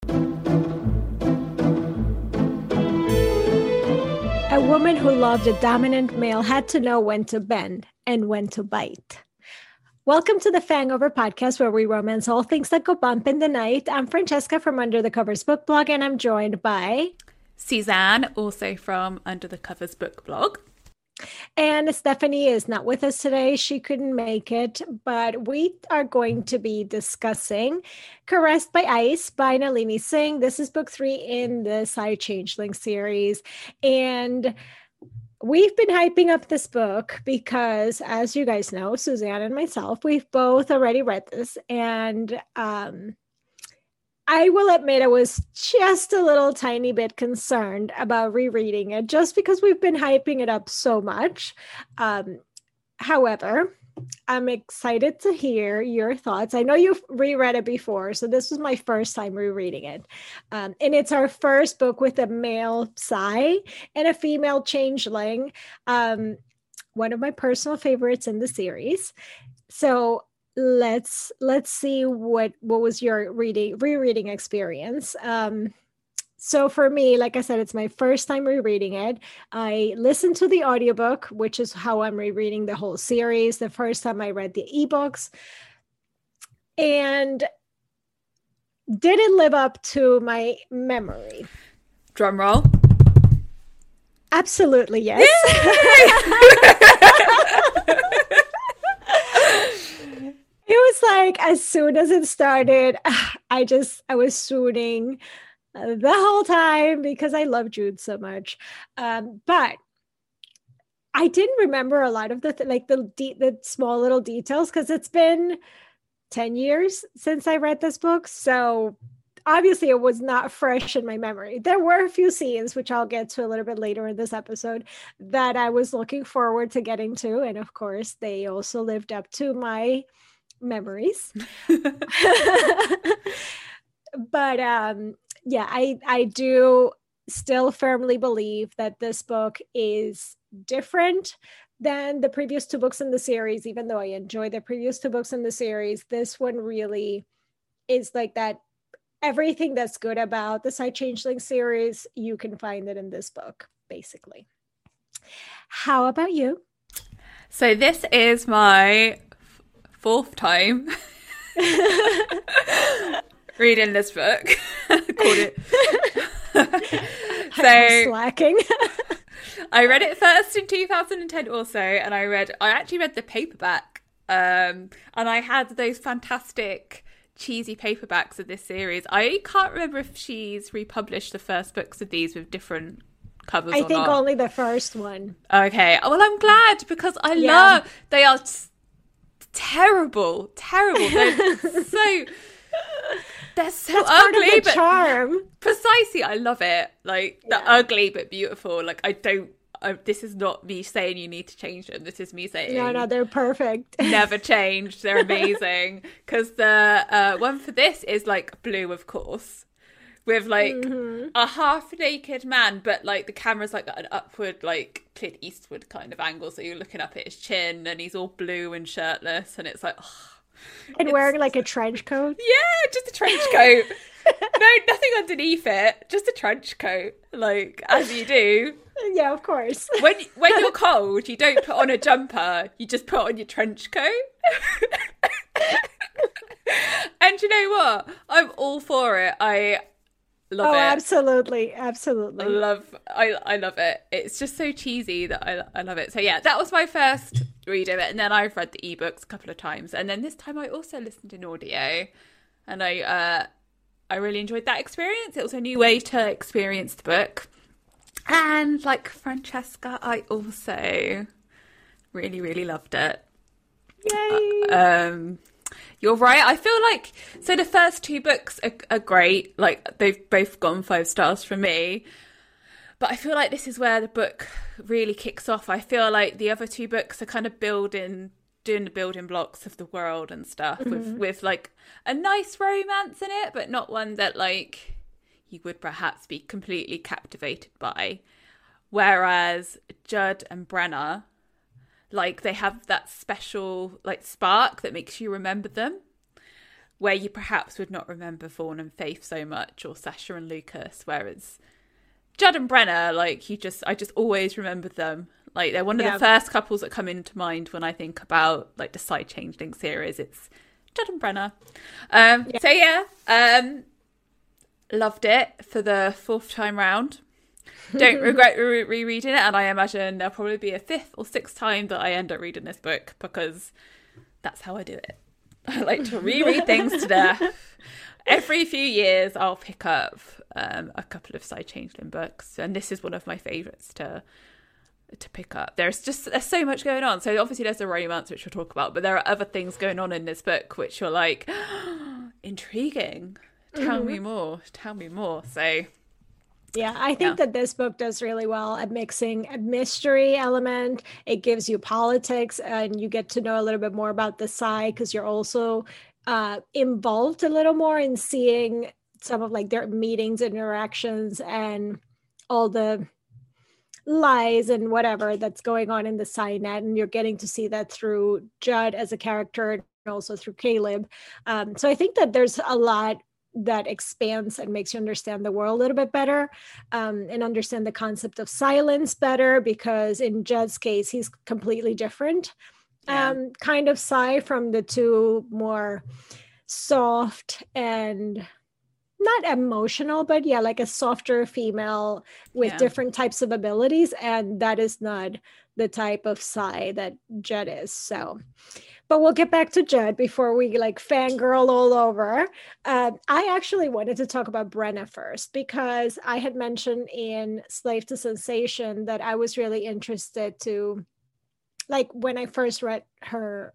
A woman who loved a dominant male had to know when to bend and when to bite. Welcome to the Fangover podcast, where we romance all things that go bump in the night. I'm Francesca from Under the Covers book blog, and I'm joined by Suzanne, also from Under the Covers book blog. And Stephanie is not with us today. She couldn't make it, but we are going to be discussing Caressed by Ice by Nalini Singh. This is book 3 in the Psy Changeling series. And we've been hyping up this book because, as you guys know, Suzanne and myself, we've both already read this. And I will admit I was just a little tiny bit concerned about rereading it just because we've been hyping it up so much. However, I'm excited to hear your thoughts. I know you've reread it before, so this was my first time rereading it. And it's our first book with a male Psy and a female changeling. One of my personal favorites in the series. So let's see what was your rereading experience. So for me, like I said, it's my first time rereading it. I listened to the audiobook, which is how I'm rereading the whole series. The first time I read the ebooks, and did it live up to my memory? Drum roll. Absolutely, yes. It was like, as soon as it started, I was swooning the whole time because I love Jude so much. But I didn't remember a lot of the small little details because it's been 10 years since I read this book. So obviously it was not fresh in my memory. There were a few scenes, which I'll get to a little bit later in this episode, that I was looking forward to getting to. And of course, they also lived up to my memories. But yeah, I do still firmly believe that this book is different than the previous 2 books in the series. Even though I enjoy the previous 2 books in the series, this one really is like that. Everything that's good about the Psy Changeling series, you can find it in this book, basically. How about you? So this is my 4th time reading this book. Called it. I'm slacking. I read it first in 2010 also, and I actually read the paperback. And I had those fantastic cheesy paperbacks of this series. I can't remember if she's republished the first books of these with different covers. I think only the first one. Okay. Well, I'm glad because I love. They are terrible. They're so That's ugly, part of the but charm. Precisely, I love it. Like the ugly but beautiful. Like this is not me saying you need to change them. This is me saying no, they're perfect. Never change. They're amazing. Because the one for this is like blue, of course, with like a half-naked man, but like the camera's like an upward, like Clint Eastwood kind of angle, so you're looking up at his chin, and he's all blue and shirtless, and it's like, and wearing like a trench coat. Yeah, just a trench coat. No, nothing underneath it. Just a trench coat, like as you do. Yeah, of course. When you're cold, you don't put on a jumper. You just put on your trench coat. And you know what? I'm all for it. I love it. Absolutely. I love it. It's just so cheesy that I love it. So yeah, that was my first read of it, and then I've read the ebooks a couple of times, and then this time I also listened in audio, and I really enjoyed that experience. It was a new way to experience the book, and like Francesca, I also really, really loved it. Yay! You're right. I feel like so the first 2 books are great. Like they've both gone 5 stars for me. But I feel like this is where the book really kicks off. I feel like the other 2 books are kind of doing the building blocks of the world and stuff with like a nice romance in it, but not one that like you would perhaps be completely captivated by. Whereas Judd and Brenna, like they have that special like spark that makes you remember them. where you perhaps would not remember Vaughn and Faith so much, or Sasha and Lucas, whereas Judd and Brenna, like, I just always remember them. Like, they're one of the first couples that come into mind when I think about, like, the Side Changeling series. It's Judd and Brenna. So loved it for the 4th time round. Don't regret rereading it, and I imagine there'll probably be a 5th or 6th time that I end up reading this book, because that's how I do it. I like to reread things to death. Every few years I'll pick up a couple of Side Changeling books, and this is one of my favourites to pick up. There's so much going on. So obviously there's the romance, which we'll talk about, but there are other things going on in this book which are like, intriguing. Tell me more. So yeah, I think that this book does really well at mixing a mystery element. It gives you politics, and you get to know a little bit more about the Psy, because you're also involved a little more in seeing some of like their meetings, interactions, and all the lies and whatever that's going on in the Psy net. And you're getting to see that through Judd as a character, and also through Caleb. So I think that there's a lot that expands and makes you understand the world a little bit better, and understand the concept of silence better, because in Judd's case, he's completely different kind of Psy from the two more soft and not emotional, but like a softer female with different types of abilities. And that is not the type of Psy that Judd is. So, but we'll get back to Judd before we like fangirl all over. I actually wanted to talk about Brenna first, because I had mentioned in Slave to Sensation that I was really interested to, like, when I first read her,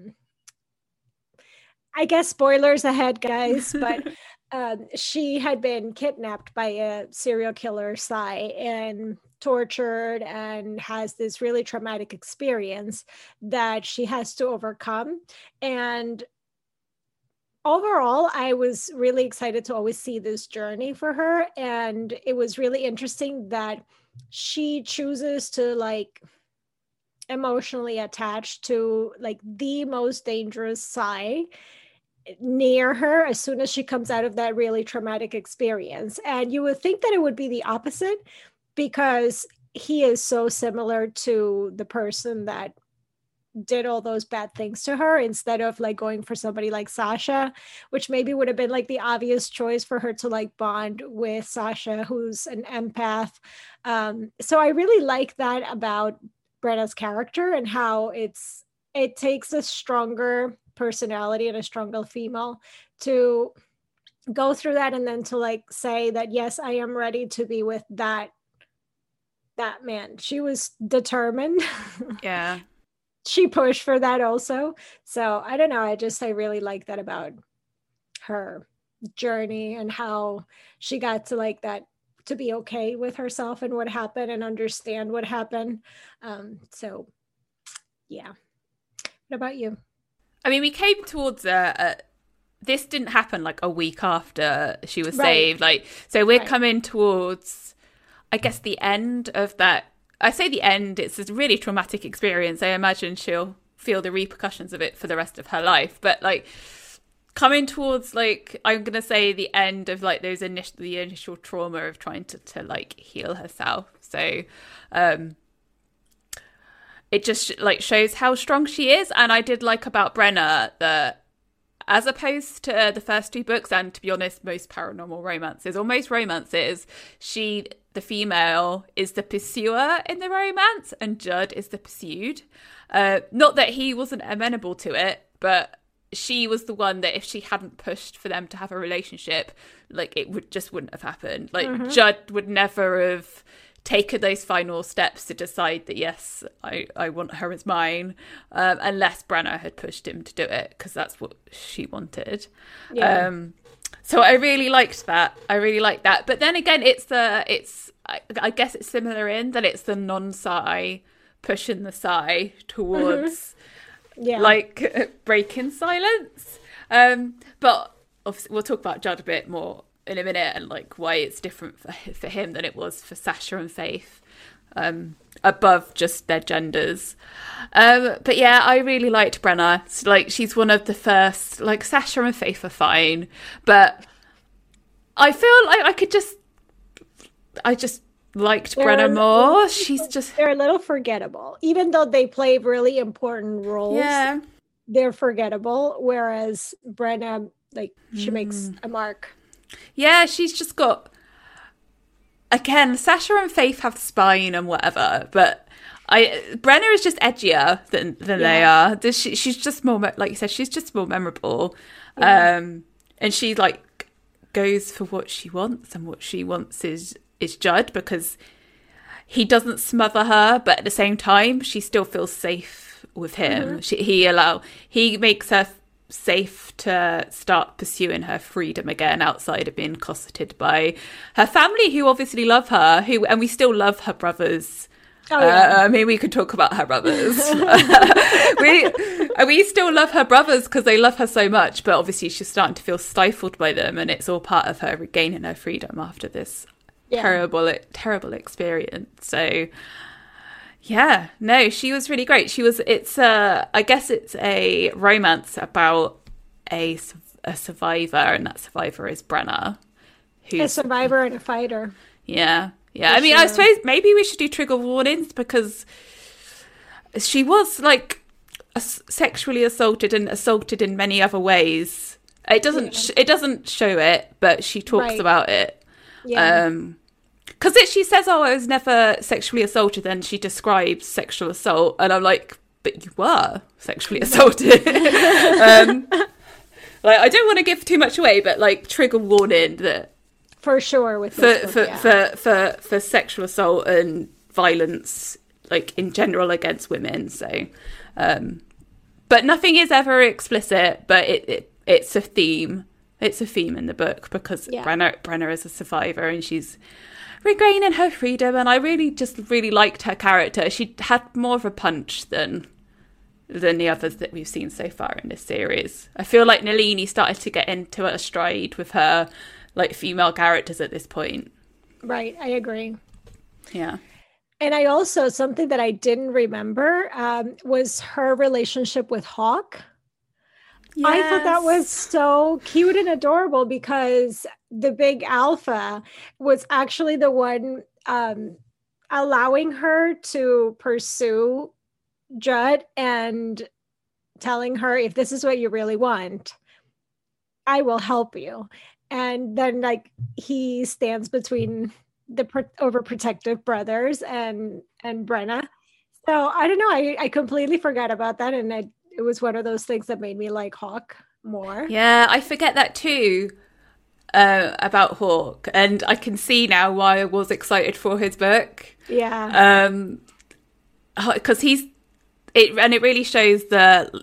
I guess spoilers ahead, guys, but she had been kidnapped by a serial killer Psy and tortured, and has this really traumatic experience that she has to overcome. And overall, I was really excited to always see this journey for her. And it was really interesting that she chooses to like emotionally attach to like the most dangerous Psy near her as soon as she comes out of that really traumatic experience. And you would think that it would be the opposite, because he is so similar to the person that did all those bad things to her, instead of like going for somebody like Sasha, which maybe would have been like the obvious choice for her to like bond with Sasha, who's an empath. So I really like that about Brenna's character, and how it takes a stronger personality and a stronger female to go through that, and then to like say that, yes, I am ready to be with that man. She was determined. Yeah. She pushed for that also. So I don't know. I really like that about her journey, and how she got to like that, to be okay with herself and what happened, and understand what happened. So yeah. What about you? I mean, we came towards this didn't happen like a week after she was saved. Like, so we're coming towards, I guess, the end of that. I say the end, it's a really traumatic experience. I imagine she'll feel the repercussions of it for the rest of her life. But like coming towards, like, I'm going to say the end of like the initial trauma of trying to like heal herself. So it just like shows how strong she is. And I did like about Brenna that, as opposed to the first 2 books, and to be honest, most paranormal romances, or most romances, the female is the pursuer in the romance, and Judd is the pursued. Not that he wasn't amenable to it, but she was the one that if she hadn't pushed for them to have a relationship, like it wouldn't have happened. Like Judd would never have taken those final steps to decide that, yes, I want her as mine, unless Brenna had pushed him to do it, because that's what she wanted. Yeah. So I really liked that. But then again, I guess it's similar in that it's the non-Psy pushing the Psy towards like breaking silence. But obviously we'll talk about Judd a bit more in a minute, and like why it's different for him than it was for Sasha and Faith. above just their genders. But yeah, I really liked Brenna. Like, she's one of the first. Like, Sasha and Faith are fine, but I feel like I just liked Brenna more. They're a little forgettable, even though they play really important roles. Yeah, they're forgettable, whereas Brenna, like, she makes a mark. Yeah, she's just got, again, Sasha and Faith have spine and whatever, but Brenna is just edgier than they are. She's just more, like you said, she's just more memorable. And she, like, goes for what she wants, and what she wants is Judd, because he doesn't smother her, but at the same time she still feels safe with him. He makes her safe to start pursuing her freedom again, outside of being cosseted by her family, who obviously love her, and we still love her brothers. I mean, we could talk about her brothers. we still love her brothers because they love her so much, but obviously she's starting to feel stifled by them, and it's all part of her regaining her freedom after this terrible experience. So yeah, no, she was really great. I guess it's a romance about a survivor, and that survivor is Brenna, who's a survivor and a fighter. Yeah. I mean, sure. I suppose maybe we should do trigger warnings, because she was, like, sexually assaulted in many other ways. It doesn't show it, but she talks about it. Yeah. Because she says, "Oh, I was never sexually assaulted," and she describes sexual assault, and I'm like, "But you were sexually assaulted." Like, I don't want to give too much away, but, like, trigger warning that. For sure, with for sexual assault and violence, like, in general against women. So, but nothing is ever explicit. But it's a theme. It's a theme in the book, because Brenna is a survivor, and she's regaining her freedom. And I really liked her character. She had more of a punch than the others that we've seen so far in this series. I feel like Nalini started to get into a stride with her, like, female characters at this point. Right, I agree. Yeah. And I also, something that I didn't remember was her relationship with Hawk. Yes. I thought that was so cute and adorable, because the big alpha was actually the one allowing her to pursue Judd and telling her, if this is what you really want, I will help you. And then, like, he stands between the overprotective brothers and Brenna. So I don't know. I completely forgot about that, and it was one of those things that made me like Hawk more. Yeah, I forget that too about Hawk, and I can see now why I was excited for his book. Yeah, because it really shows the.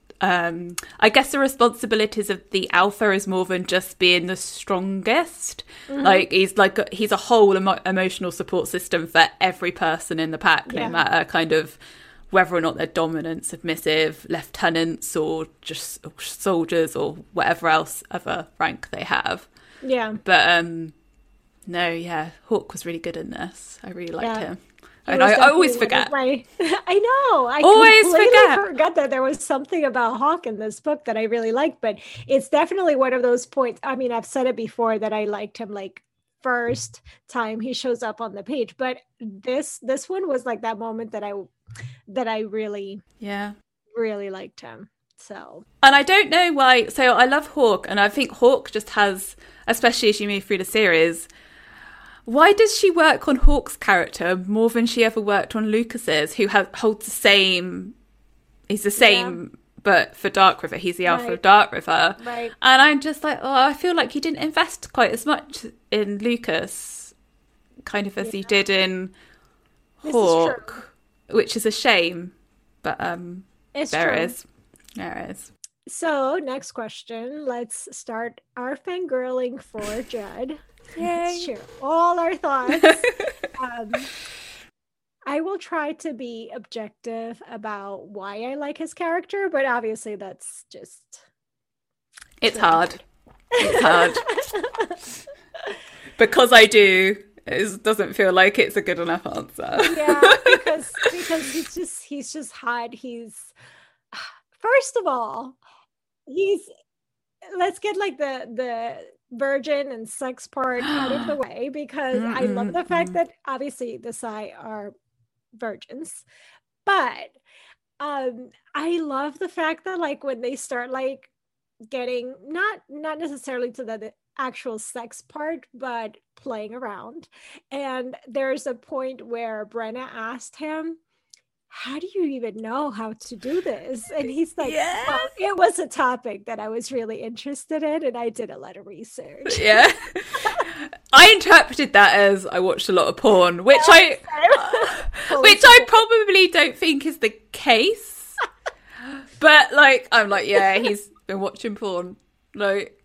I guess the responsibilities of the alpha is more than just being the strongest. Mm-hmm. Like, he's a whole emotional support system for every person in the pack, no matter kind of whether or not they're dominant, submissive, lieutenants, or just soldiers, or whatever else other rank they have. Yeah. But Hawk was really good in this. I really liked him. And I always forget. I know. I always forgot that there was something about Hawk in this book that I really liked, but it's definitely one of those points. I mean, I've said it before that I liked him, like, first time he shows up on the page, but this one was like that moment that I really really liked him. So, and I don't know why. So I love Hawk, and I think Hawk just has, especially as you move through the series. Why does she work on Hawk's character more than she ever worked on Lucas's, who holds the same... He's the same, but for Dark River. He's the alpha of Dark River. Right. And I'm just like, I feel like he didn't invest quite as much in Lucas, kind of as he did in Hawk, which is a shame. But there it is. So, next question. Let's start our fangirling for Judd. Let's share all our thoughts. I will try to be objective about why I like his character, but obviously that's just... It's hard. It's hard. Because I do. It doesn't feel like it's a good enough answer. Yeah, because he's just hot. He's first of all, he's let's get like the virgin and sex part out of the way, because I love the fact that obviously the Psy are virgins, but I love the fact that like when they start like getting not necessarily to the actual sex part, but playing around, and there's a point where Brenna asked him, how do you even know how to do this? And he's like, Yeah. well, it was a topic that I was really interested in, and I did a lot of research. Yeah. I interpreted that as I watched a lot of porn, which I probably don't think is the case. But like, I'm like, yeah, he's been watching porn. Like,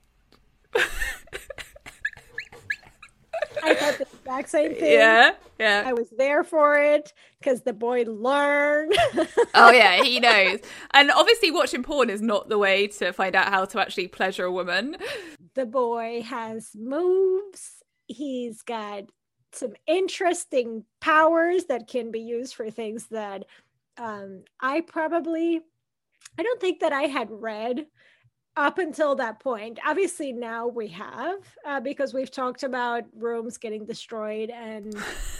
I thought the exact same thing. yeah. I was there for it because the boy learned. Oh yeah, he knows. And obviously watching porn is not the way to find out how to actually pleasure a woman. The boy has moves. He's got some interesting powers that can be used for things that I don't think that I had read up until that point. Obviously now we have, because we've talked about rooms getting destroyed and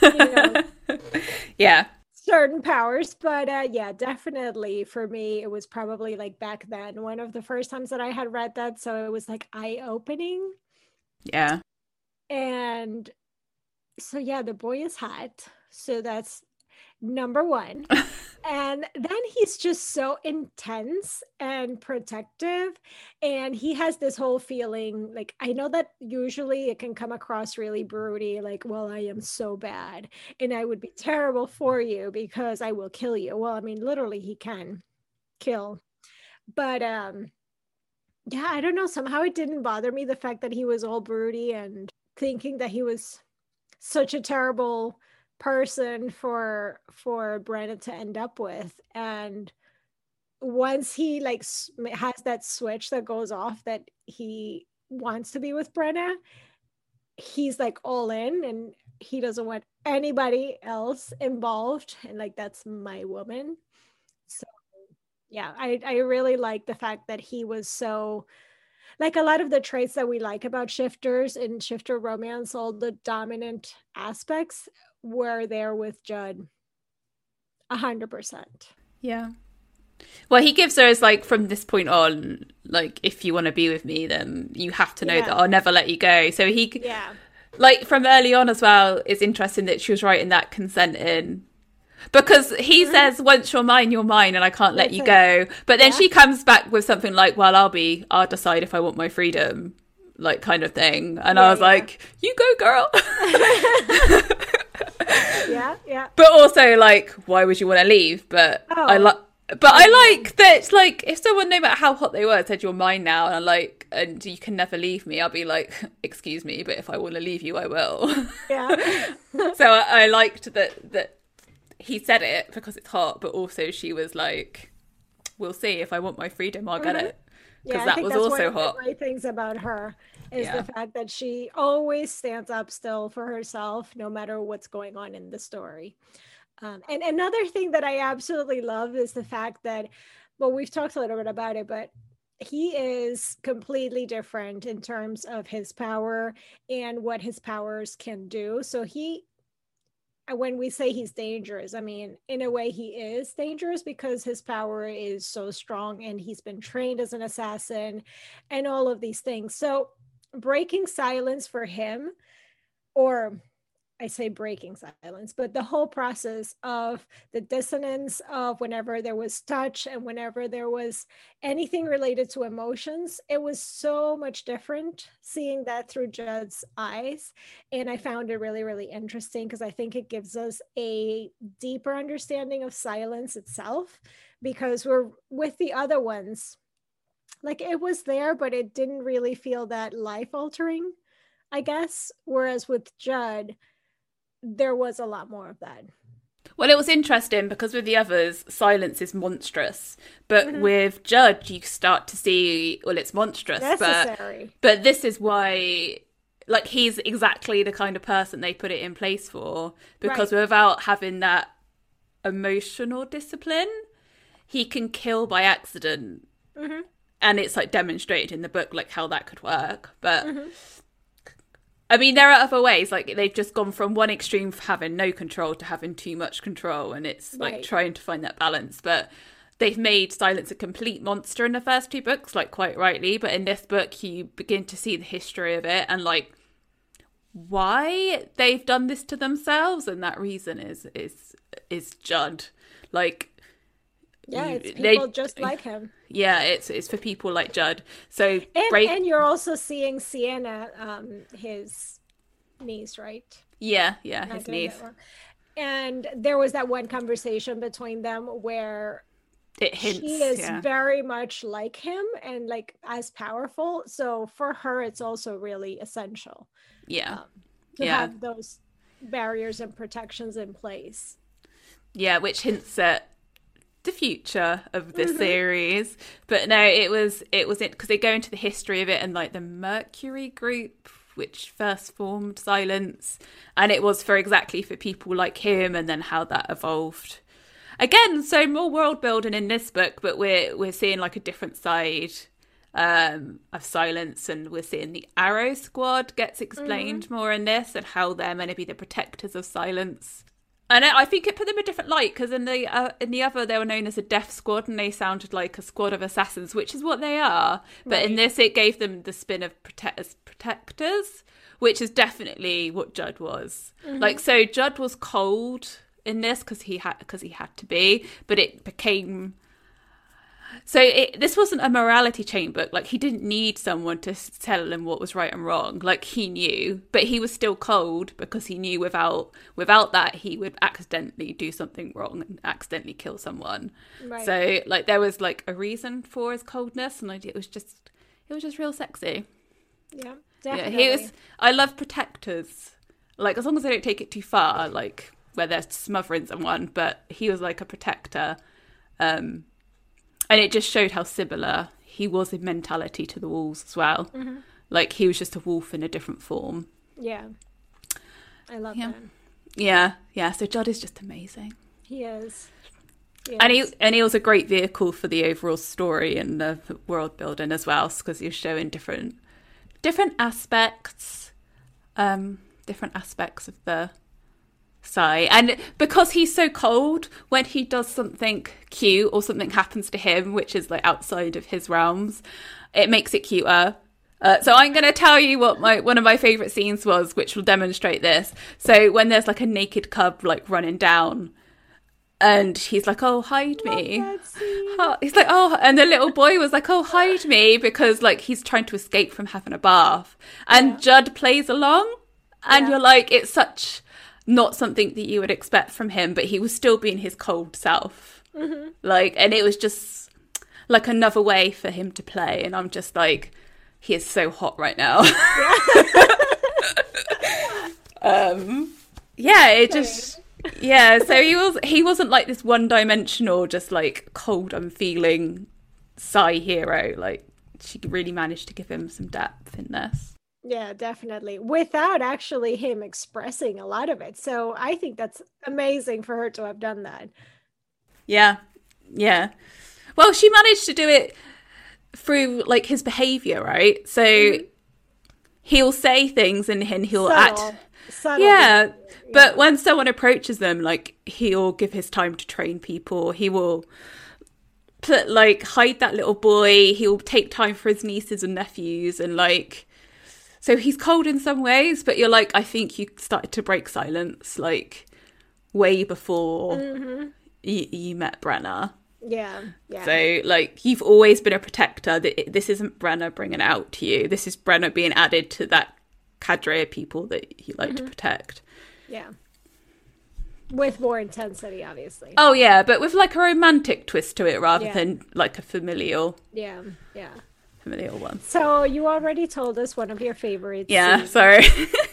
Yeah, certain powers. But yeah, definitely for me it was probably like back then one of the first times that I had read that, so it was like eye-opening. yeah. And so yeah, the boy is hot, so that's number one. And then he's just so intense and protective, and he has this whole feeling like, I know that usually it can come across really broody, like, well, I am so bad and I would be terrible for you because I will kill you. Well, I mean, literally he can kill, but yeah, I don't know, somehow it didn't bother me, the fact that he was all broody and thinking that he was such a terrible person for Brenna to end up with. And once he like has that switch that goes off that he wants to be with Brenna, he's like all in and he doesn't want anybody else involved, and like, that's my woman. So yeah, I really like the fact that he was so, like, a lot of the traits that we like about shifters in shifter romance, all the dominant aspects were there with Judd 100%. Yeah. Well, he gives her as like, from this point on, like, if you want to be with me, then you have to know that I'll never let you go. So he, like, from early on as well, it's interesting that she was writing that consent in, because he says, once you're mine, and I can't let you go. But then she comes back with something like, well, I'll decide if I want my freedom, like, kind of thing. And I was like, you go, girl. Yeah. But also, like, why would you want to leave? But I like that, like, if someone, no matter how hot they were, said you're mine now, and I'm like, and you can never leave me, I'll be like, excuse me, but if I want to leave you, I will. Yeah. So I liked that he said it because it's hot, but also she was like, we'll see, if I want my freedom, I'll get it. Because that was also hot. One of the great things about her is the fact that she always stands up still for herself, no matter what's going on in the story. And another thing that I absolutely love is the fact that, well, we've talked a little bit about it, but he is completely different in terms of his power and what his powers can do. So when we say he's dangerous, I mean, in a way he is dangerous because his power is so strong and he's been trained as an assassin and all of these things. So breaking silence for him, or I say breaking silence, but the whole process of the dissonance of whenever there was touch and whenever there was anything related to emotions, it was so much different seeing that through Judd's eyes. And I found it really, really interesting because I think it gives us a deeper understanding of silence itself, because we're with the other ones, like, it was there, but it didn't really feel that life altering, I guess. Whereas with Judd, there was a lot more of that. Well, it was interesting because with the others, silence is monstrous, but with Judd, you start to see, well, it's monstrous, necessary. But this is why like he's exactly the kind of person they put it in place for, because Right. without having that emotional discipline, he can kill by accident. Mm-hmm. And it's like demonstrated in the book, like how that could work. But Mm-hmm. I mean, there are other ways. Like they've just gone from one extreme of having no control to having too much control, and it's like Right. trying to find that balance. But they've made Silence a complete monster in the first two books, like quite rightly. But in this book, you begin to see the history of it and like why they've done this to themselves, and that reason is Judd. Like, Yeah, it's they, people just like him. yeah, it's for people like Judd. So And you're also seeing Sienna, his niece, right? yeah, Not his doing niece. that wrong. And there was that one conversation between them where It she hints, is yeah, very much like him and like as powerful. So for her, it's also really essential yeah, um, to yeah, have those barriers and protections in place. yeah, which hints at the future of the Mm-hmm. series. But no, it was it because they go into the history of it and like the Mercury group, which first formed Silence, and it was for exactly for people like him, and then how that evolved. Again, so more world building in this book, but we're seeing like a different side of Silence, and we're seeing the Arrow Squad gets explained more in this, and how they're meant to be the protectors of Silence. And I think it put them in a different light, because in the other they were known as a Death Squad, and they sounded like a squad of assassins, which is what they are. But in this, it gave them the spin of protectors, which is definitely what Judd was. Like, so Judd was cold in this because he had to be, but it became. So this wasn't a morality chain book. Like, he didn't need someone to tell him what was right and wrong. Like, he knew, but he was still cold because he knew without that he would accidentally do something wrong and accidentally kill someone. Right. So like there was like a reason for his coldness, and like it was just real sexy. Yeah, Yeah, definitely. I love protectors. Like, as long as they don't take it too far, like where they're smothering someone. But he was like a protector. And it just showed how similar he was in mentality to the wolves as well. Mm-hmm. Like, he was just a wolf in a different form. Yeah, I love Yeah. that. Yeah. So Judd is just amazing. He is. And he was a great vehicle for the overall story and the world building as well, because he was showing different aspects, of the Psy. And because he's so cold, when he does something cute or something happens to him, which is like outside of his realms, it makes it cuter. So I'm going to tell you what one of my favourite scenes was, which will demonstrate this. So when there's like a naked cub like running down, and he's like, "Oh, hide me." He's like, "Oh," and the little boy was like, "Oh, hide me," because like he's trying to escape from having a bath. And Judd plays along, and you're like, it's such not something that you would expect from him, but he was still being his cold self. Mm-hmm. Like, and it was just like another way for him to play. And I'm just like, he is so hot right now. It just. Yeah, so he wasn't like this one-dimensional, just like cold, unfeeling Psy hero. Like, she really managed to give him some depth in this. Yeah, definitely. Without actually him expressing a lot of it. So I think that's amazing for her to have done that. Yeah. Well, she managed to do it through like his behavior, right? So he'll say things and he'll act. Subtle Yeah. But when someone approaches them, like, he'll give his time to train people. He will hide that little boy. He'll take time for his nieces and nephews, and like, so he's cold in some ways, but you're like, I think you started to break silence like way before you met Brenna. Yeah. So like, you've always been a protector. This isn't Brenna bringing it out to you. This is Brenna being added to that cadre of people that you like to protect. Yeah. With more intensity, obviously. Oh yeah, but with like a romantic twist to it rather than like a familial one. So you already told us one of your favorites. Yeah, sorry.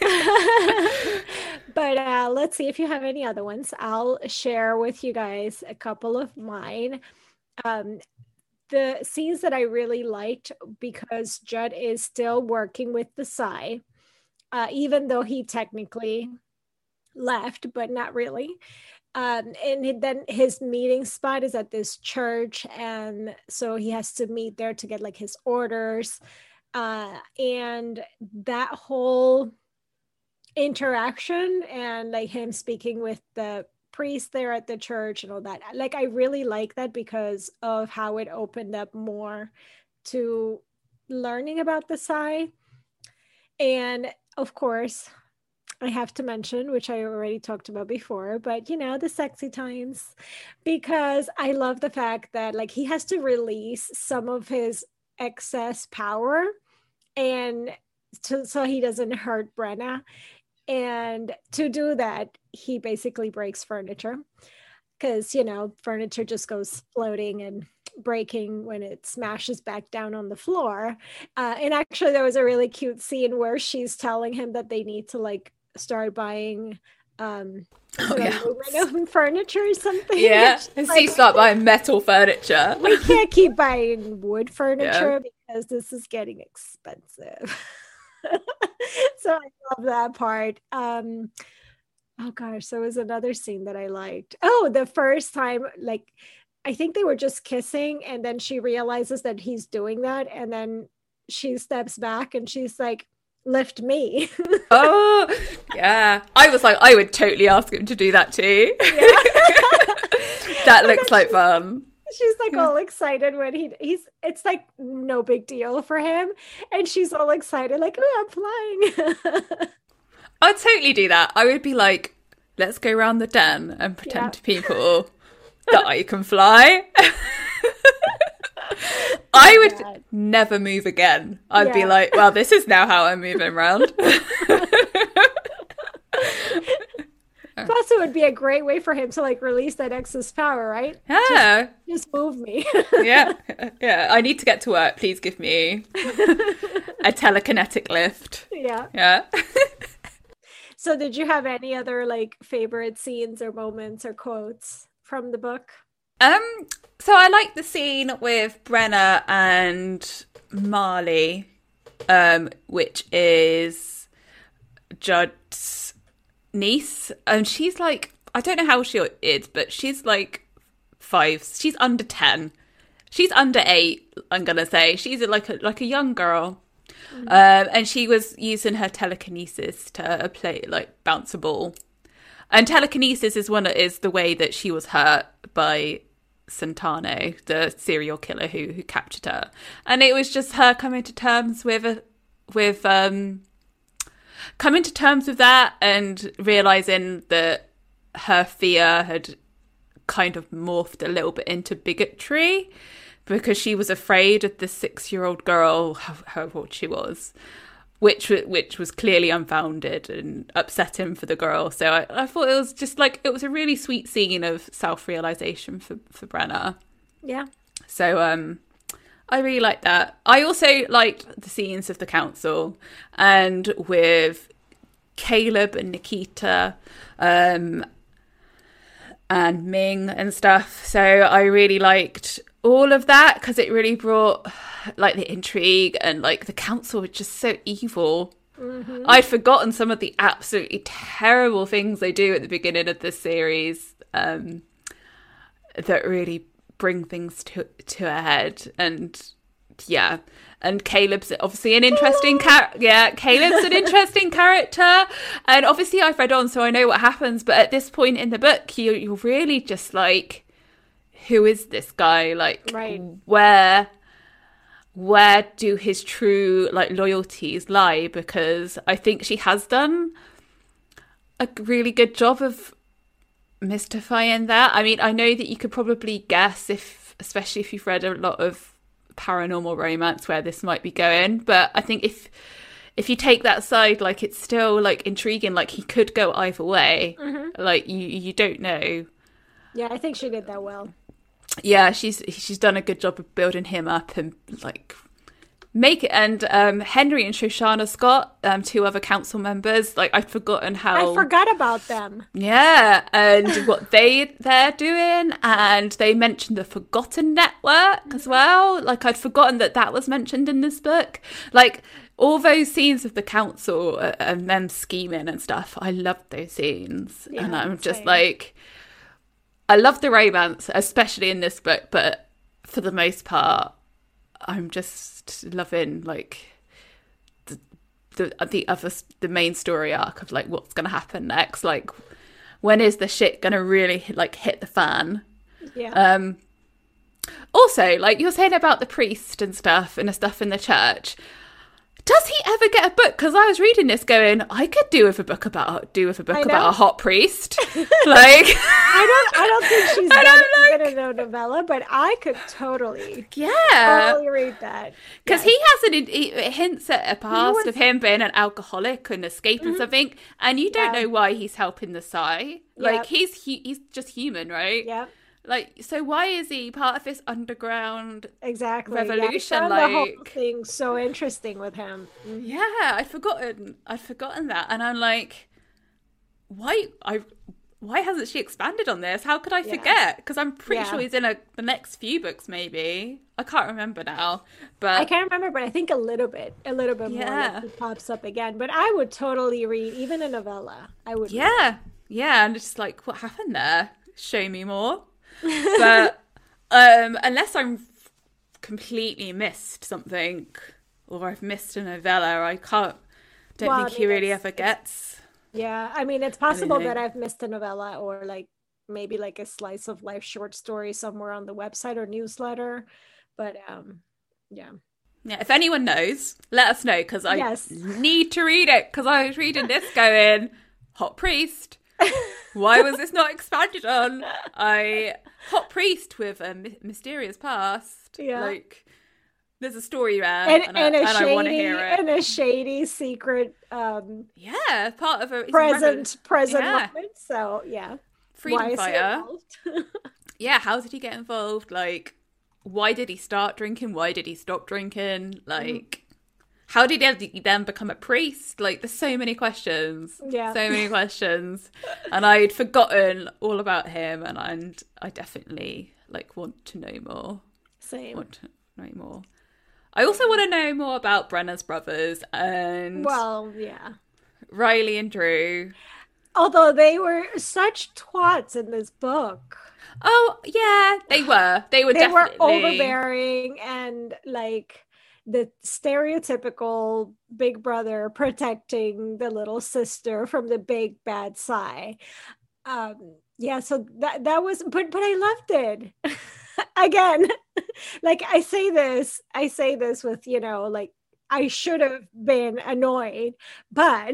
But let's see if you have any other ones. I'll share with you guys a couple of mine. The scenes that I really liked, because Judd is still working with the Psy, even though he technically left, but not really. And then his meeting spot is at this church, and so he has to meet there to get like his orders. And that whole interaction and like him speaking with the priest there at the church and all that, like I really like that because of how it opened up more to learning about the Psy. And of course, I have to mention, which I already talked about before, but you know, the sexy times, because I love the fact that like he has to release some of his excess power and so he doesn't hurt Brenna. And to do that, he basically breaks furniture because, you know, furniture just goes floating and breaking when it smashes back down on the floor. And actually, there was a really cute scene where she's telling him that they need to like start buying aluminum furniture or something. Yeah, and so you start buying metal furniture. We can't keep buying wood furniture because this is getting expensive. So I love that part. Oh gosh, there was another scene that I liked. Oh, the first time, like I think they were just kissing, and then she realizes that he's doing that, and then she steps back and she's like, lift me. Oh yeah, I was like, I would totally ask him to do that too. Yeah. That looks like fun. She's like all excited when he's it's like no big deal for him, and she's all excited like, oh, I'm flying. I'd totally do that. I would be like, let's go around the den and pretend to people that I can fly. I would never move again. I'd be like, well, this is now how I'm moving around. Plus, it would be a great way for him to like release that excess power, right? Yeah. Just move me. Yeah. I need to get to work. Please give me a telekinetic lift. Yeah. So did you have any other like favorite scenes or moments or quotes from the book? So I like the scene with Brenna and Marley, which is Judd's niece. And she's like, I don't know how she is, but she's like 5. She's under 10. She's under 8, I'm going to say. She's like a young girl. Mm-hmm. And she was using her telekinesis to play, like, bounce a ball. And telekinesis is the way that she was hurt by Santano, the serial killer who captured her. And it was just her coming to terms with that and realizing that her fear had kind of morphed a little bit into bigotry because she was afraid of the 6-year-old girl, however old she was, which was clearly unfounded and upsetting for the girl. So I thought it was just like, it was a really sweet scene of self-realization for Brenna. Yeah. So I really liked that. I also liked the scenes of the council and with Caleb and Nikita and Ming and stuff. So I really liked all of that because it really brought like the intrigue, and like the council was just so evil. Mm-hmm. I'd forgotten some of the absolutely terrible things they do at the beginning of this series that really bring things to a head. And yeah, and Caleb's obviously an interesting character. Yeah, Caleb's an interesting character, and obviously I've read on, so I know what happens. But at this point in the book, you're really just like, who is this guy? Like, right. Where do his true like loyalties lie? Because I think she has done a really good job of mystifying that. I mean, I know that you could probably guess, especially if you've read a lot of paranormal romance, where this might be going. But I think if you take that side, like, it's still like intriguing. Like, he could go either way. Mm-hmm. Like, you don't know. Yeah, I think she did that well. Yeah, she's done a good job of building him up and like make it. And Henry and Shoshana Scott, 2 other council members, like I'd forgotten how. I forgot about them. Yeah, and what they're doing, and they mentioned the Forgotten Network as well. Like, I'd forgotten that was mentioned in this book. Like, all those scenes of the council and them scheming and stuff, I loved those scenes. And I'm just like, I love the romance, especially in this book, but for the most part, I'm just loving like the main story arc of like what's going to happen next. Like, when is the shit going to really like hit the fan? Yeah. Also, like you're saying about the priest and stuff and the stuff in the church, does he ever get a book? Because I was reading this going, I could do with a book about a hot priest. Like, I don't think she's gonna in a novella, but I could totally read that. Because he hints at a past of him being an alcoholic and escaping something, and you don't know why he's helping the Psy. Like, he's just human, right? Yeah. Like, so why is he part of this underground revolution? Like, the whole thing so interesting with him. Yeah, I'd forgotten that, and I'm like, why hasn't she expanded on this? How could I forget? Because I'm pretty sure he's in the next few books, maybe. I can't remember now, but I can't remember, but I think a little bit more. Like it pops up again. But I would totally read even a novella. I would. Yeah, and it's just like, what happened there? Show me more. But unless I'm completely missed something, or I've missed a novella, I don't think he really ever gets. Yeah, I mean, it's possible that I've missed a novella, or like maybe like a slice of life short story somewhere on the website or newsletter. But yeah. If anyone knows, let us know, because I need to read it, because I was reading this going, hot priest. Why was this not expanded on? Hot priest with a mysterious past. Yeah. Like, there's a story there, and I want to hear it. And a shady secret. Part of a present moment. So freedom fighter. How did he get involved? Like, why did he start drinking? Why did he stop drinking? Like. How did he then become a priest? Like, there's so many questions. Yeah. So many questions. And I'd forgotten all about him, and I definitely, like, want to know more. Same. Want to know more. I also want to know more about Brenna's brothers and... Well, yeah. Riley and Drew. Although they were such twats in this book. Oh, yeah, they were. They were overbearing and, like... the stereotypical big brother protecting the little sister from the big bad Psy. So that was, but I loved it. Again, like I say this with, like, I should have been annoyed, but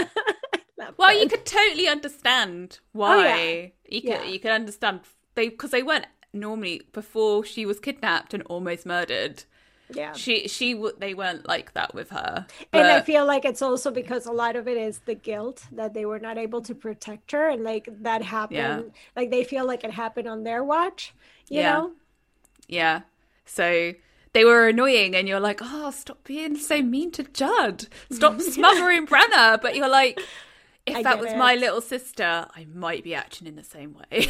you could totally understand why. You could understand because they weren't normally, before she was kidnapped and almost murdered. Yeah, they weren't like that with her, and I feel like it's also because a lot of it is the guilt that they were not able to protect her, and like that happened. Like they feel like it happened on their watch, you know. Yeah, so they were annoying, and you're like, oh, stop being so mean to Judd, stop smothering Brenna. But you're like, if that was my little sister, I might be acting in the same way.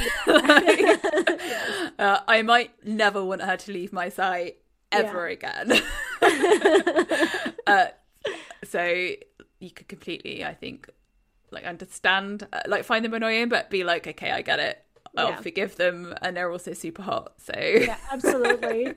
I might never want her to leave my sight ever again. So you could completely, I think, like understand, like find them annoying, but be like, okay, I get it. I'll forgive them, and they're also super hot. So absolutely.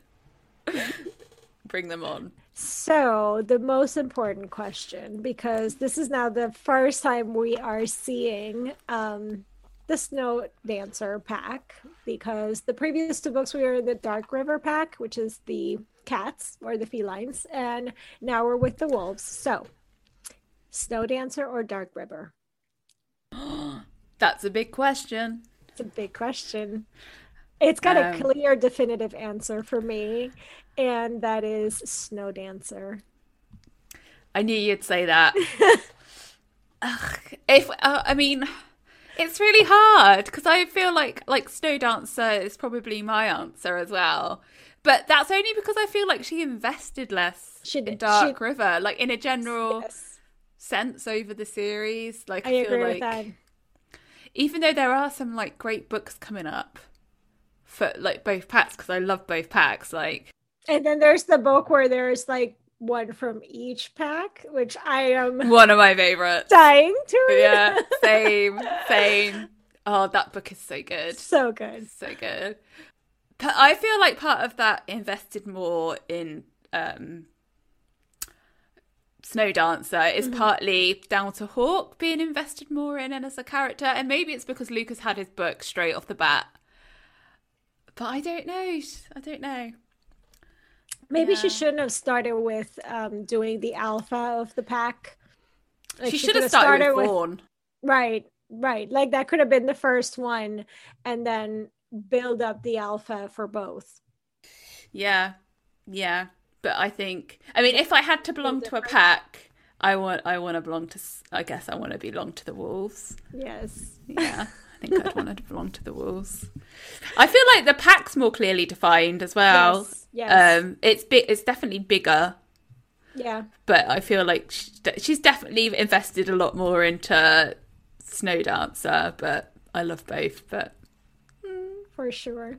Bring them on. So the most important question, because this is now the first time we are seeing the Snow Dancer pack, because the previous two books we were in the Dark River pack, which is the cats or the felines, and now we're with the wolves. So Snow Dancer or Dark River? That's a big question. It's a big question. It's got a clear, definitive answer for me, and that is Snow Dancer. I knew you'd say that. I mean, it's really hard because I feel like Snow Dancer is probably my answer as well. But that's only because I feel like she invested less in Dark River, like in a general sense over the series. Like I feel agree like with that. Even though there are some like great books coming up for like both packs, because I love both packs. Like, and then there's the book where there's like one from each pack, which I am one of my favorites. dying to read. Yeah, same. Oh, that book is so good. So good. So good. I feel like part of that invested more in Snow Dancer is partly down to Hawke being invested more in and as a character, and maybe it's because Lucas had his book straight off the bat. But I don't know. Maybe she shouldn't have started with doing the alpha of the pack. Like she should have started with Vaughn. Right. Like that could have been the first one, and then build up the alpha for both. Yeah. But I think, I mean, if I had to belong to a pack, I want to belong to, I guess I want to belong to the Wolves. Yes. Yeah, I think I'd want to belong to the Wolves. I feel like the pack's more clearly defined as well. Yes. It's definitely bigger. Yeah. But I feel like she's definitely invested a lot more into Snow Dancer, but I love both, but... For sure.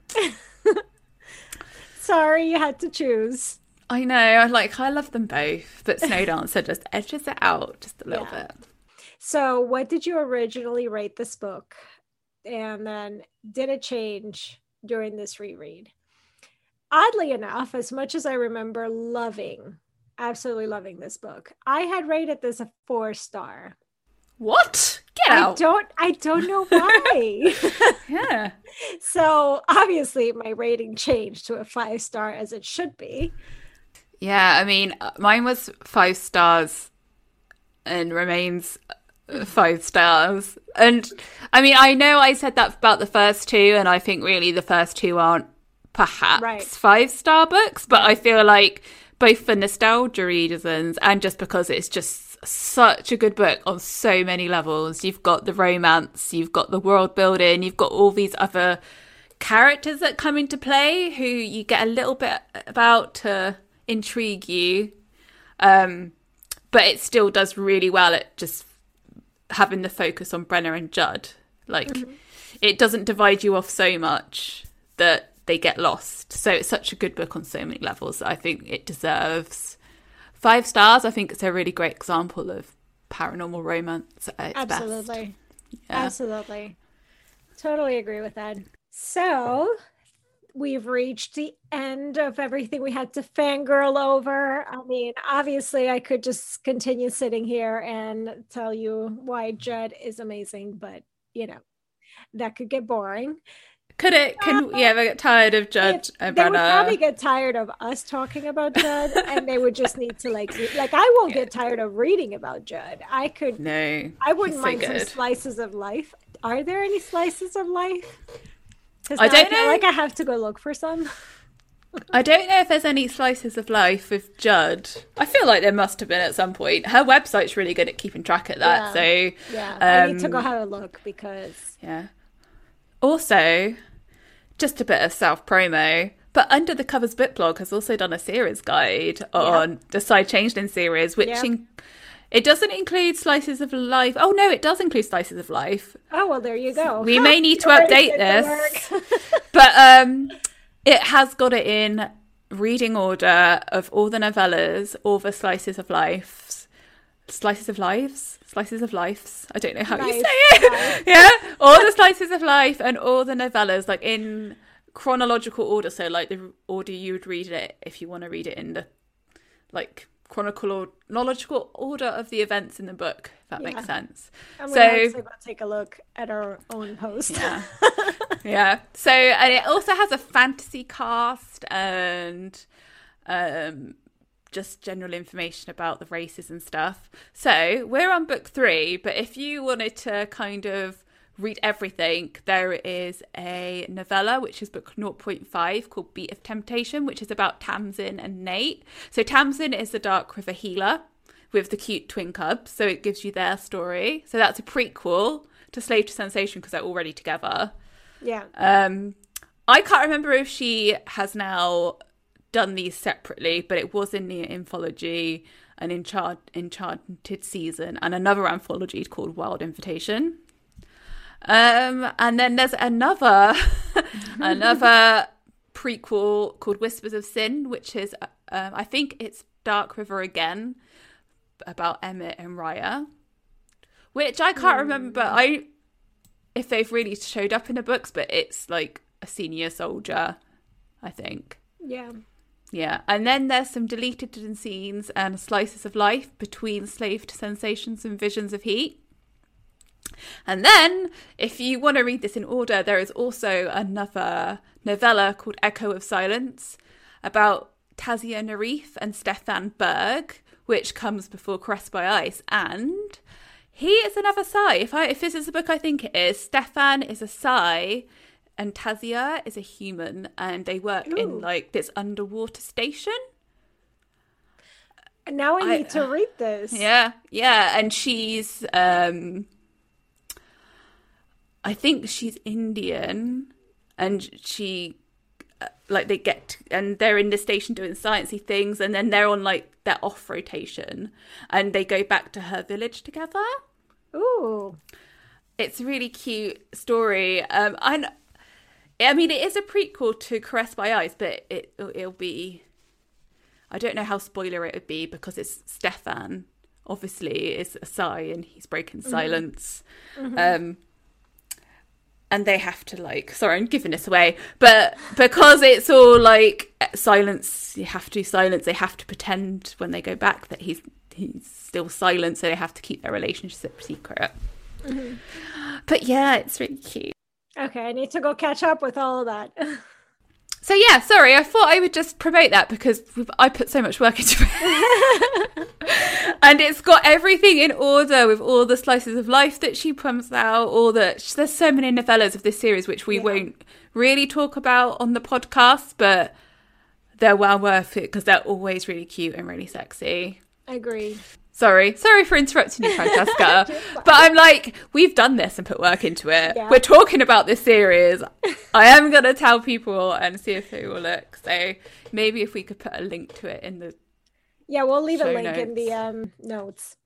Sorry, you had to choose. I know, I love them both, but Snow Dancer just edges it out just a little bit. So what did you originally rate this book? And then did it change during this reread? Oddly enough, as much as I remember absolutely loving this book, I had rated this a 4-star. What? Get out. I don't know why. Yeah. So obviously my rating changed to a 5-star, as it should be. Yeah, I mean, mine was 5 stars and remains 5 stars. And I mean, I know I said that about the first two, and I think really the first two aren't perhaps 5-star books, but I feel like both for nostalgia reasons and just because it's just such a good book on so many levels. You've got the romance, you've got the world building, you've got all these other characters that come into play who you get a little bit about to intrigue you, but it still does really well at just having the focus on Brenna and Judd. It doesn't divide you off so much that they get lost. So it's such a good book on so many levels that I think it deserves 5 stars. I think it's a really great example of paranormal romance at its Absolutely. best. Yeah. Absolutely. Totally agree with that. So we've reached the end of everything we had to fangirl over. I mean, obviously I could just continue sitting here and tell you why Judd is amazing, but that could get boring. Could it? Can we ever get tired of Judd and Brenna? They would probably get tired of us talking about Judd, and they would just need to I won't get tired of reading about Judd. I wouldn't mind some slices of life. Are there any slices of life? I don't know. I have to go look for some. I don't know if there's any slices of life with Judd. I feel like there must have been at some point. Her website's really good at keeping track of that. I need to go have a look because... Yeah. Also, just a bit of self-promo, but Under the Covers Book Blog has also done a series guide on the Side Changeling series, which it doesn't include slices of life. Oh, no, it does include slices of life. Oh, well, there you go. We may need to update this. But it has got it in reading order of all the novellas, all the slices of lives. Slices of lives? Slices of lives. I don't know how you say it. Yeah, all the slices of life and all the novellas, in chronological order. So, the order you would read it if you want to read it in the chronological order of the events in the book. If that makes sense. I'm going to take a look at our own post. Yeah, yeah. So, and it also has a fantasy cast and just general information about the races and stuff. So we're on book 3, but if you wanted to kind of read everything, there is a novella, which is book 0.5 called Beat of Temptation, which is about Tamsin and Nate. So Tamsin is the Dark River healer with the cute twin cubs. So it gives you their story. So that's a prequel to Slave to Sensation because they're already together. Yeah. I can't remember if she has now done these separately, but it was in the anthology, an Enchanted Season, and another anthology called Wild Invitation. And then there's another prequel called Whispers of Sin, which is I think it's Dark River again about Emmett and Raya, which I can't remember if they've really showed up in the books, but it's like a senior soldier, I think. Yeah. Yeah, and then there's some deleted scenes and slices of life between Slave to Sensations and Visions of Heat. And then, if you want to read this in order, there is also another novella called Echo of Silence about Tasia Narif and Stefan Berg, which comes before Caressed by Ice. And he is another Psy. If this is the book I think it is, Stefan is a Psy and Tasia is a human, and they work in like this underwater station. Now I need to read this. Yeah, and she's I think she's Indian, and she and they're in the station doing sciencey things, and then they're on like their off rotation, and they go back to her village together. Ooh, it's a really cute story. I mean, it is a prequel to Caressed by Ice, but it'll be, I don't know how spoiler it would be, because it's Stefan, obviously, is a Psy, and he's breaking silence. And they have to, like, sorry, I'm giving this away, but because it's all, like, silence, you have to do silence, they have to pretend when they go back that he's still silent, so they have to keep their relationship secret. But yeah, it's really cute. Okay, I need to go catch up with all of that. So yeah, sorry, I thought I would just promote that because I put so much work into it. And it's got everything in order with all the slices of life that she comes out, there's so many novellas of this series which we won't really talk about on the podcast, but they're well worth it because they're always really cute and really sexy. Agreed. Sorry for interrupting you, Francesca. But I'm like, we've done this and put work into it. Yeah. We're talking about this series. I am going to tell people and see if they will look. So maybe if we could put a link to it in the we'll leave a link notes. in the notes.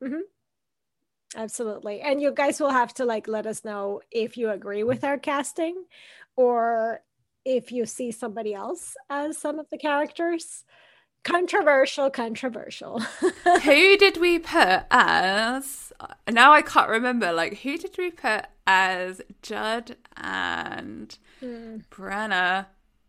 Absolutely. And you guys will have to like let us know if you agree with our casting or if you see somebody else as some of the characters. Controversial. Who did we put as, now I can't remember, like who did we put as Judd and Brenna?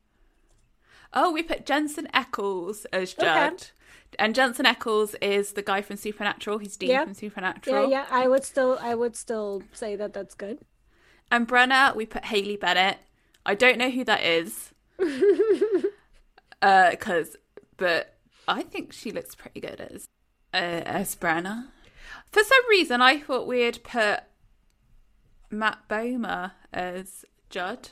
Oh, we put Jensen Ackles as Judd. Okay. And Jensen Ackles is the guy from Supernatural. He's Dean from Supernatural. Yeah, I would still say that that's good. And Brenna, we put Haley Bennett. I don't know who that is. But I think she looks pretty good as Brenna. For some reason, I thought we'd put Matt Bomer as Judd.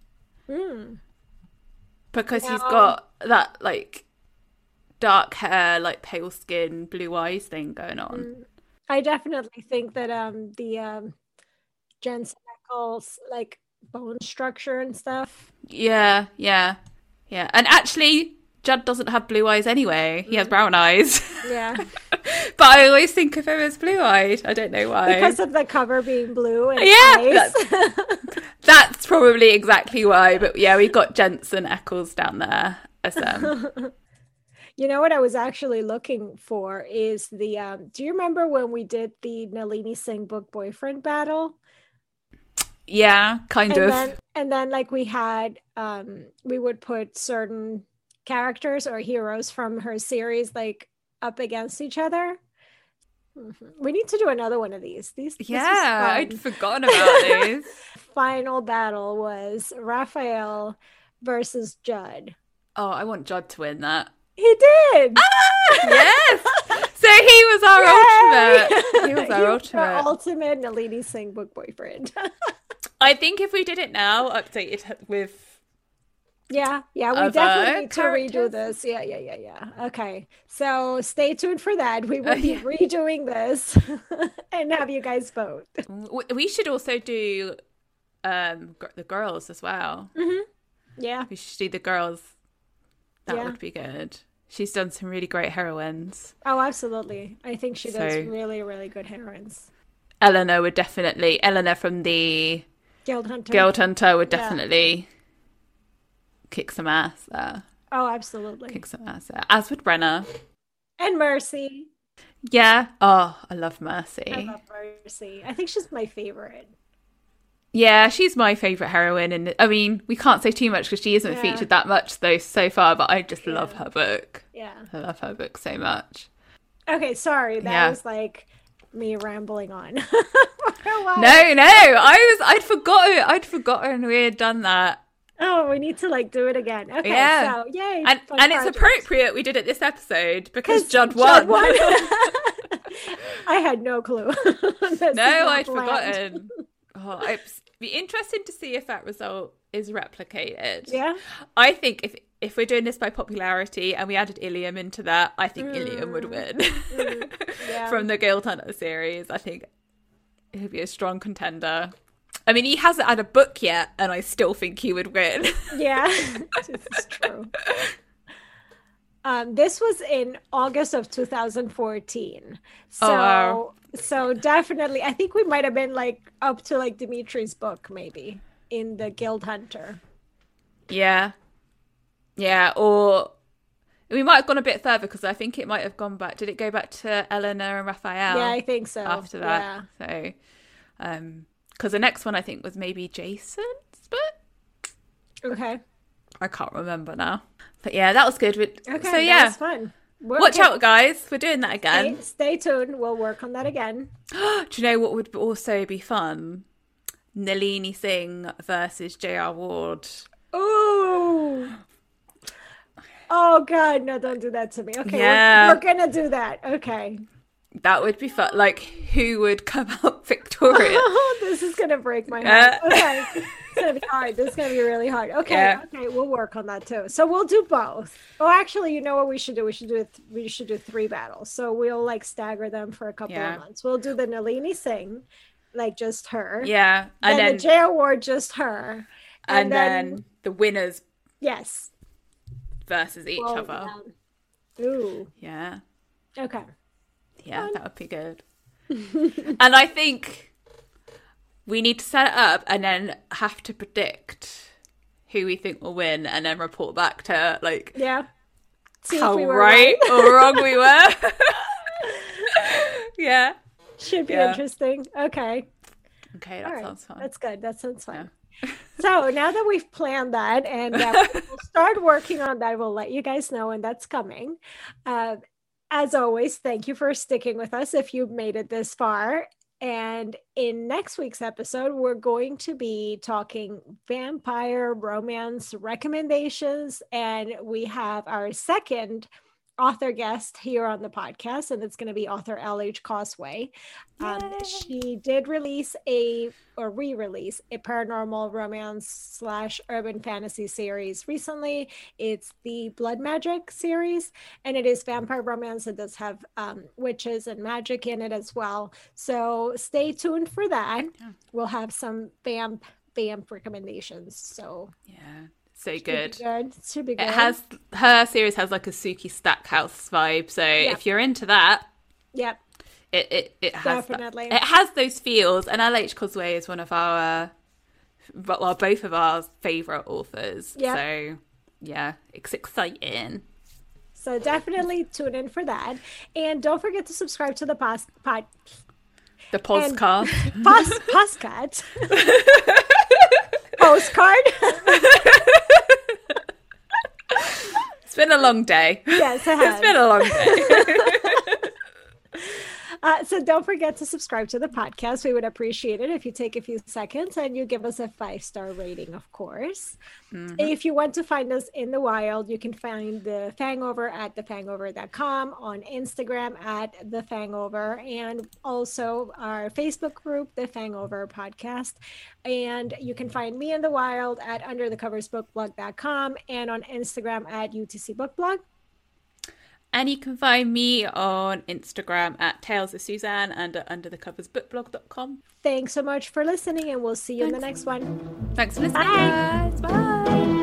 Because he's got that, like, dark hair, like, pale skin, blue eyes thing going on. I definitely think that the Jensen Ackles, like, bone structure and stuff. Yeah. And actually, Judd doesn't have blue eyes anyway. He has brown eyes. Yeah. But I always think of him as blue-eyed. I don't know why. Because of the cover being blue and eyes. That's probably exactly why. But yeah, we've got Jensen Ackles down there as You know what I was actually looking for is the do you remember when we did the Nalini Singh book boyfriend battle? Yeah, kind of. And then like we had we would put certain characters or heroes from her series like up against each other. We need to do another one of these. Yeah, I'd forgotten about these. Final battle was Raphael versus Judd. Oh, I want Judd to win that. He did. Yes. So he was our ultimate. He was our ultimate Nalini Singh book boyfriend. I think if we did it now, updated with. Yeah, we definitely need to redo this. Yeah. Okay, so stay tuned for that. We will be redoing this and have you guys vote. We should also do the girls as well. Yeah, we should do the girls. That would be good. She's done some really great heroines. Oh, absolutely. I think she does really, really good heroines. Eleanor from the Guild Hunter would definitely kick some ass there. Oh, absolutely. Kick some ass there. As would Brenna. And Mercy. Yeah. Oh, I love Mercy. I love Mercy. I think she's my favorite. Yeah, she's my favourite heroine. And I mean, we can't say too much because she isn't featured that much though so far, but I just love her book. Yeah. I love her book so much. Okay, sorry. That was like me rambling on. No, I'd forgotten we had done that. Oh, we need to like do it again. Okay, so yay. And it's appropriate we did it this episode because Judd won. I had no clue. No, I'd forgotten. Oh, it'd be interesting to see if that result is replicated. Yeah. I think if we're doing this by popularity and we added Ilium into that, I think Ilium would win. From the Guild Hunter series. I think it would be a strong contender. I mean, he hasn't had a book yet, and I still think he would win. Yeah, this is true. This was in August of 2014. So definitely, I think we might have been like up to like Dimitri's book, maybe, in the Guild Hunter. Yeah. Yeah, or we might have gone a bit further because I think it might have gone back. Did it go back to Eleanor and Raphael? Yeah, I think so. After that. Yeah. So, because the next one I think was maybe Jason's book. Okay. I can't remember now. But yeah, that was good. Okay, so yeah. That was fun. Watch out, guys. We're doing that again. Stay tuned. We'll work on that again. Do you know what would also be fun? Nalini Singh versus J.R. Ward. Ooh. Oh, God. No, don't do that to me. Okay, we're going to do that. Okay. That would be fun. Like, who would come out victorious? Oh, this is going to break my heart. Okay. It's going to be hard. This is going to be really hard. Okay. Okay. We'll work on that too. So we'll do both. Oh, actually, you know what we should do? We should do 3 battles. So we'll like stagger them for a couple of months. We'll do the Nalini Singh, like just her. Yeah. And then the J.R. Ward, just her. And then the winners. Yes. Versus each other. Down. Ooh. Yeah. Okay. Yeah, that would be good. And I think we need to set it up and then have to predict who we think will win and then report back to like see how if we were right or wrong we were. Yeah. Should be interesting. Okay. Okay, that sounds fun. That's good. That sounds fun. Yeah. So now that we've planned that and we'll start working on that, we'll let you guys know when that's coming. As always, thank you for sticking with us if you've made it this far. And in next week's episode, we're going to be talking vampire romance recommendations. And we have our second author guest here on the podcast, and it's going to be author L.H. Causeway. She did re-release a paranormal romance / urban fantasy series recently. It's the Blood Magic series, and it is vampire romance. It does have witches and magic in it as well. So stay tuned for that. Yeah. We'll have some vamp recommendations. So yeah. So good. Should be good. Her series has like a Suki Stackhouse vibe. So if you're into that, it has definitely. It has those feels. And L.H. Causeway is one of our, both of our favorite authors. Yep. So yeah, it's exciting. So definitely tune in for that, and don't forget to subscribe to the postcard. Postcard. Postcard. It's been a long day. Yes, it has. It's been a long day. So don't forget to subscribe to the podcast. We would appreciate it if you take a few seconds and you give us a 5-star rating, of course. Mm-hmm. If you want to find us in the wild, you can find the Fangover at thefangover.com, on Instagram at thefangover, and also our Facebook group, The Fangover Podcast. And you can find me in the wild at underthecoversbookblog.com and on Instagram at UTCBookblog. And you can find me on Instagram at Tales of Suzanne and at underthecoversbookblog.com. Thanks so much for listening, and we'll see you in the next one. Thanks for listening, guys. Bye.